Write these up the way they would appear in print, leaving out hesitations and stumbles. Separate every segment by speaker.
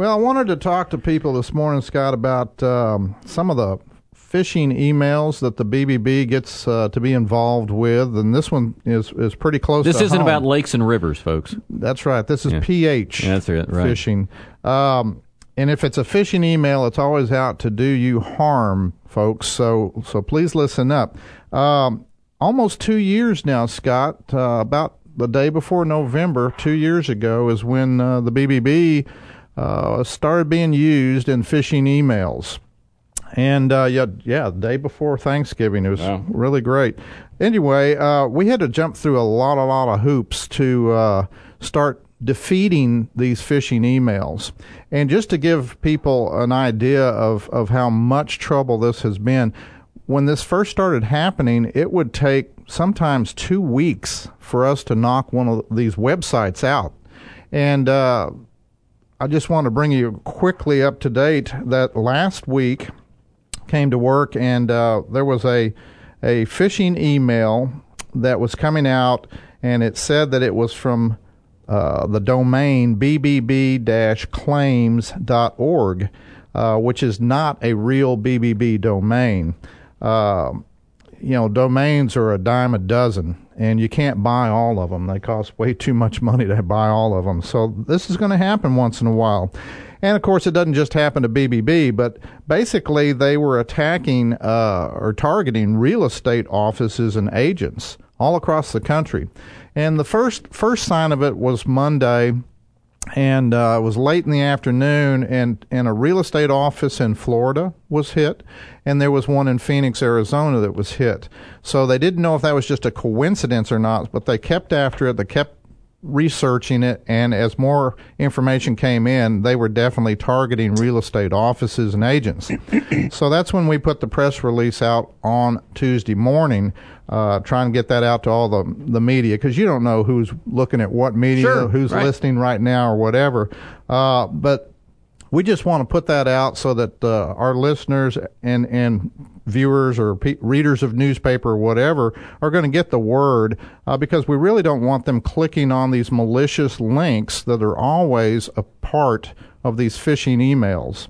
Speaker 1: Well, I wanted to talk to people this morning, Scott, about some of the phishing emails that the BBB gets to be involved with, and this one is pretty close to home.
Speaker 2: This isn't about lakes and rivers, folks.
Speaker 1: That's right. This is pH
Speaker 2: That's right.
Speaker 1: phishing. And if it's a phishing email, it's always out to do you harm, folks, so please listen up. Almost 2 years now, Scott, about the day before November, 2 years ago, is when the BBB started being used in phishing emails. And, the day before Thanksgiving. It was really great. Anyway, we had to jump through a lot of hoops to start defeating these phishing emails. And just to give people an idea of how much trouble this has been, when this first started happening, it would take sometimes 2 weeks for us to knock one of these websites out. And I just want to bring you quickly up to date that last week came to work, and there was a phishing email that was coming out, and it said that it was from the domain bbb-claims.org, which is not a real BBB domain. Domains are a dime a dozen, and you can't buy all of them. They cost way too much money to buy all of them. So this is going to happen once in a while. And, of course, it doesn't just happen to BBB, but basically they were attacking or targeting real estate offices and agents all across the country. And the first sign of it was Monday, and it was late in the afternoon, and a real estate office in Florida was hit, and there was one in Phoenix, Arizona that was hit. So they didn't know if that was just a coincidence or not, but they kept after it. They kept researching it, and as more information came in, they were definitely targeting real estate offices and agents. So that's when we put the press release out on Tuesday morning, trying to get that out to all the media, because you don't know who's looking at what media, who's listening right now or whatever. But we just want to put that out so that our listeners and viewers or readers of newspaper or whatever are going to get the word, because we really don't want them clicking on these malicious links that are always a part of these phishing emails.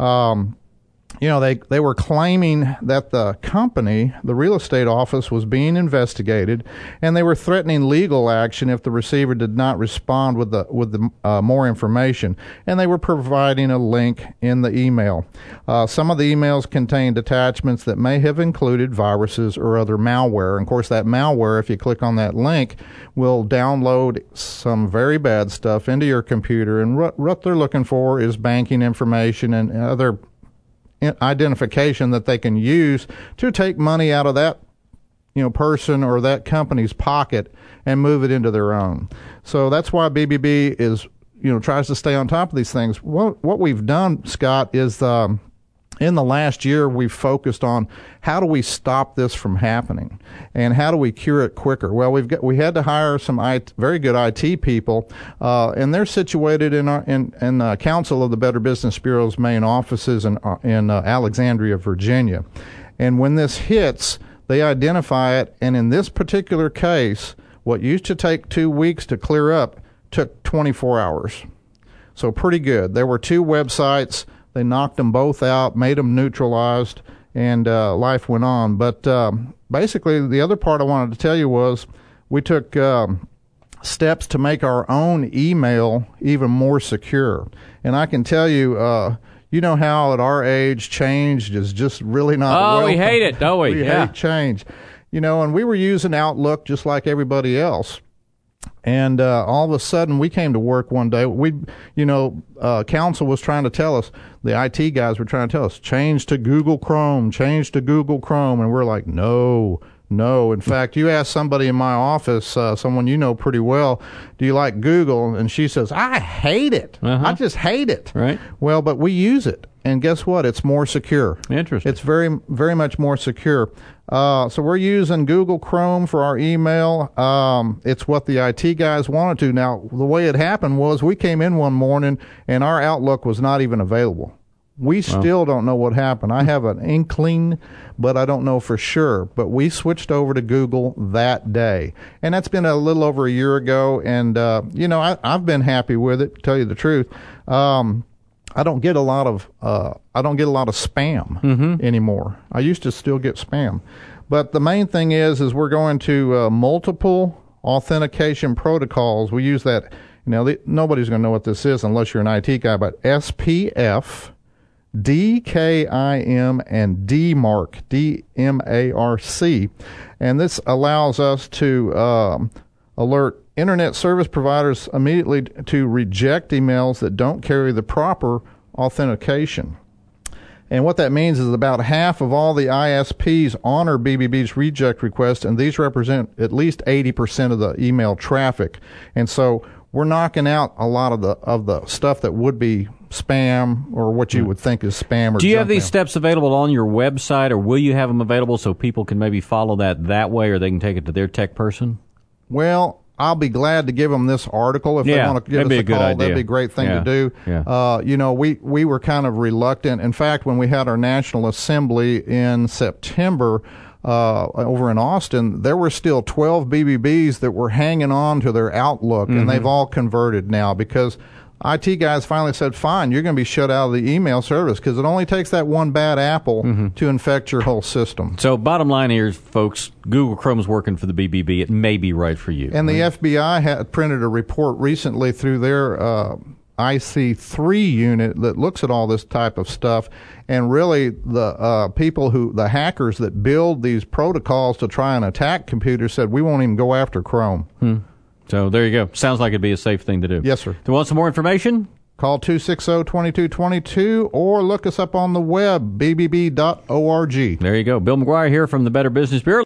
Speaker 1: They were claiming that the company, the real estate office, was being investigated, and they were threatening legal action if the receiver did not respond with the more information. And they were providing a link in the email. Some of the emails contained attachments that may have included viruses or other malware. And of course, that malware, if you click on that link, will download some very bad stuff into your computer. And what they're looking for is banking information and other identification that they can use to take money out of that person or that company's pocket and move it into their own. So that's why BBB is tries to stay on top of these things. What we've done, Scott, is in the last year we've focused on how do we stop this from happening and how do we cure it quicker. Well, we had to hire some very good IT people, and they're situated in the Council of the Better Business Bureau's main offices in Alexandria, Virginia. And when this hits, they identify it, and in this particular case, what used to take 2 weeks to clear up took 24 hours. So pretty good. There were 2 websites. They knocked them both out, made them neutralized, and life went on. But basically, the other part I wanted to tell you was we took steps to make our own email even more secure. And I can tell you, you know how at our age change is just really not welcome.
Speaker 2: We hate it, don't we?
Speaker 1: We hate change. And we were using Outlook just like everybody else. And all of a sudden, we came to work one day. Council was trying to tell us, the IT guys were trying to tell us, change to Google Chrome. And we're like, no. In fact, you ask somebody in my office, someone you know pretty well, do you like Google? And she says, I hate it. I just hate it.
Speaker 2: Right. Well,
Speaker 1: but we use it. And guess what? It's more secure.
Speaker 2: Interesting.
Speaker 1: It's very, very much more secure. So we're using Google Chrome for our email. It's what the IT guys wanted to. Now, the way it happened was we came in one morning and our Outlook was not even available. We still don't know what happened. I have an inkling, but I don't know for sure. But we switched over to Google that day. And that's been a little over a year ago. And, I've been happy with it, to tell you the truth. I don't get a lot of spam anymore. I used to still get spam, but the main thing is we're going to multiple authentication protocols. We use that. Nobody's going to know what this is unless you're an IT guy, but SPF, DKIM, and DMARC, DMARC, and this allows us to alert Internet service providers immediately to reject emails that don't carry the proper authentication. And what that means is about half of all the ISPs honor BBB's reject request, and these represent at least 80% of the email traffic. And so we're knocking out a lot of the stuff that would be spam or what you would think is spam. Or
Speaker 2: do you have
Speaker 1: junk
Speaker 2: these
Speaker 1: mail.
Speaker 2: steps available on your website, or will you have them available so people can maybe follow that way, or they can take it to their tech person?
Speaker 1: Well, I'll be glad to give them this article if they want to give us a call. That'd be a great thing to do.
Speaker 2: Yeah.
Speaker 1: We were kind of reluctant. In fact, when we had our National Assembly in September over in Austin, there were still 12 BBBs that were hanging on to their Outlook, and they've all converted now because IT guys finally said, fine, you're going to be shut out of the email service because it only takes that one bad apple to infect your whole system.
Speaker 2: So bottom line here, folks, Google Chrome's working for the BBB. It may be right for you.
Speaker 1: And the FBI had printed a report recently through their IC3 unit that looks at all this type of stuff. And really, the hackers that build these protocols to try and attack computers said, we won't even go after Chrome.
Speaker 2: So there you go. Sounds like it'd be a safe thing to do.
Speaker 1: Yes, sir.
Speaker 2: Do you want some more information?
Speaker 1: Call 260-2222 or look us up on the web, bbb.org.
Speaker 2: There you go. Bill McGuire here from the Better Business Bureau.